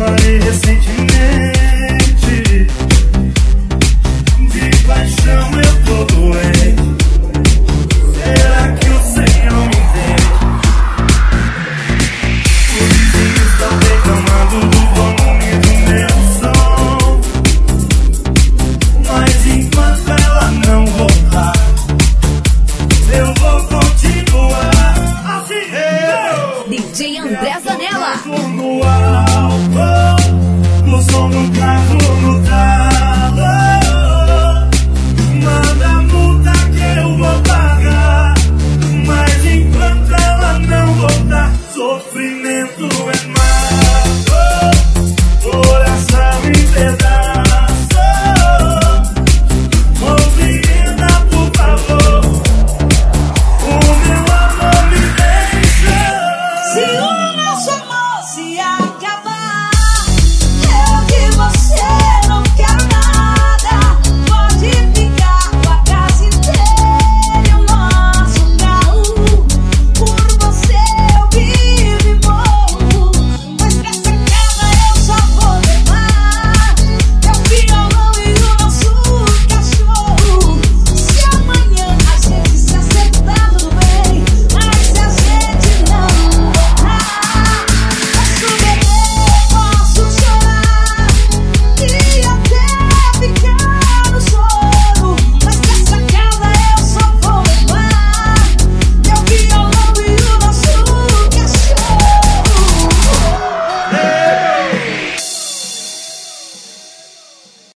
falei recentemente, de paixão eu tô doente. Será que o Senhor me entende? Os vizinhos estão reclamando do volume do meu som, mas enquanto ela não voltar, eu vou continuar assim. DJ André Zanella. No alto, no som do carro